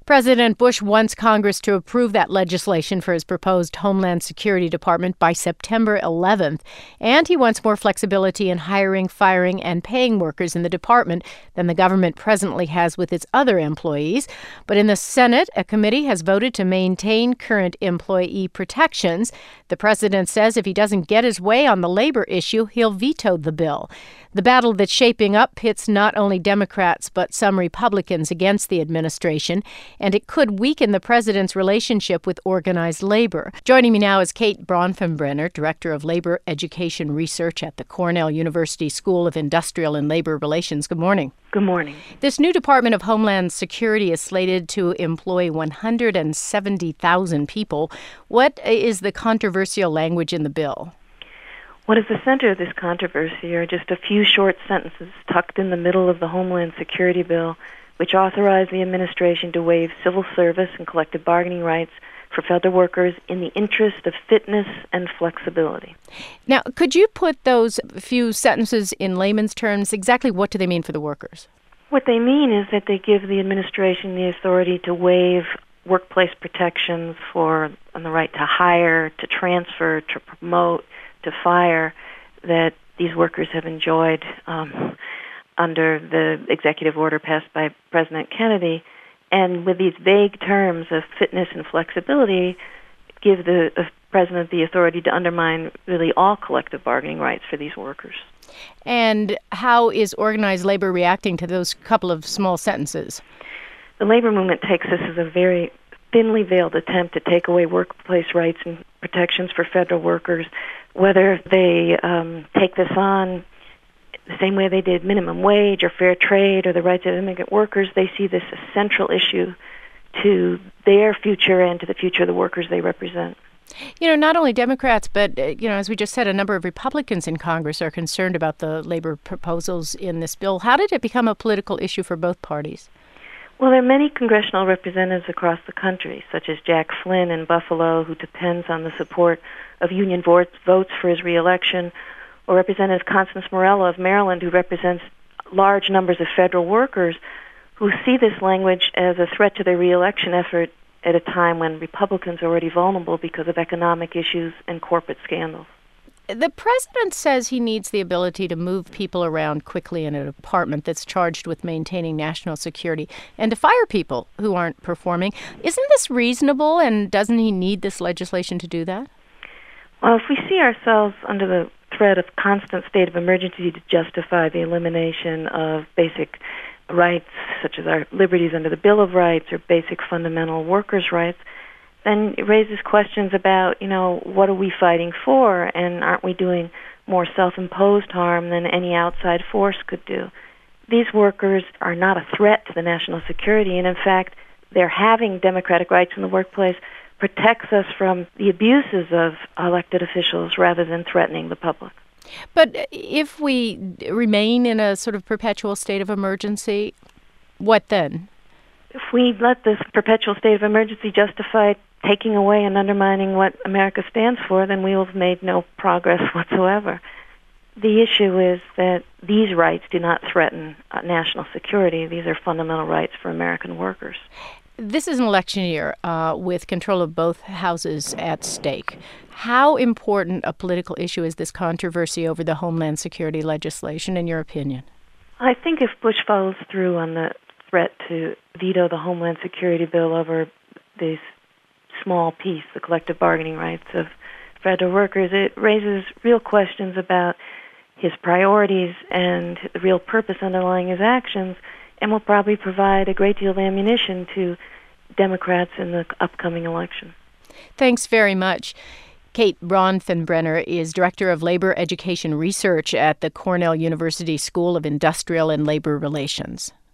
President Bush wants Congress to approve that legislation for his proposed Homeland Security Department by September 11th. And he wants more flexibility in hiring, firing, and paying workers in the department than the government presently has with its other employees. But in the Senate, a committee has voted to maintain current employee protections. The president says if he doesn't get his way on the labor issue, he'll veto the bill. The battle that's shaping up pits not only Democrats but some Republicans against the administration, and it could weaken the president's relationship with organized labor. Joining me now is Kate Bronfenbrenner, Director of Labor Education Research at the Cornell University School of Industrial and Labor Relations. Good morning. Good morning. This new Department of Homeland Security is slated to employ 170,000 people. What is the controversial language in the bill? What is the center of this controversy are just a few short sentences tucked in the middle of the Homeland Security bill, which authorize the administration to waive civil service and collective bargaining rights for federal workers in the interest of fitness and flexibility. Now, could you put those few sentences in layman's terms? Exactly what do they mean for the workers? What they mean is that they give the administration the authority to waive workplace protections on the right to hire, to transfer, to promote, to fire that these workers have enjoyed under the executive order passed by President Kennedy. And with these vague terms of fitness and flexibility, give the president the authority to undermine really all collective bargaining rights for these workers. And how is organized labor reacting to those couple of small sentences? The labor movement takes this as a very thinly veiled attempt to take away workplace rights and protections for federal workers, whether they take this on the same way they did minimum wage or fair trade or the rights of immigrant workers. They see this as a central issue to their future and to the future of the workers they represent. You know, not only Democrats, but, as we just said, a number of Republicans in Congress are concerned about the labor proposals in this bill. How did it become a political issue for both parties? Well, there are many congressional representatives across the country, such as Jack Flynn in Buffalo, who depends on the support of union votes for his reelection, or Representative Constance Morella of Maryland, who represents large numbers of federal workers who see this language as a threat to their reelection effort at a time when Republicans are already vulnerable because of economic issues and corporate scandals. The president says he needs the ability to move people around quickly in a department that's charged with maintaining national security and to fire people who aren't performing. Isn't this reasonable, and doesn't he need this legislation to do that? Well, if we see ourselves under the threat of constant state of emergency to justify the elimination of basic rights, such as our liberties under the Bill of Rights or basic fundamental workers' rights, then it raises questions about, what are we fighting for, and aren't we doing more self-imposed harm than any outside force could do? These workers are not a threat to the national security, and in fact, their having democratic rights in the workplace protects us from the abuses of elected officials rather than threatening the public. But if we remain in a sort of perpetual state of emergency, what then? If we let this perpetual state of emergency justify taking away and undermining what America stands for, then we will have made no progress whatsoever. The issue is that these rights do not threaten national security. These are fundamental rights for American workers. This is an election year with control of both houses at stake. How important a political issue is this controversy over the Homeland Security legislation, in your opinion? I think if Bush follows through on the threat to veto the Homeland Security bill over this small piece, the collective bargaining rights of federal workers, it raises real questions about his priorities and the real purpose underlying his actions, and will probably provide a great deal of ammunition to Democrats in the upcoming election. Thanks very much. Kate Bronfenbrenner is Director of Labor Education Research at the Cornell University School of Industrial and Labor Relations.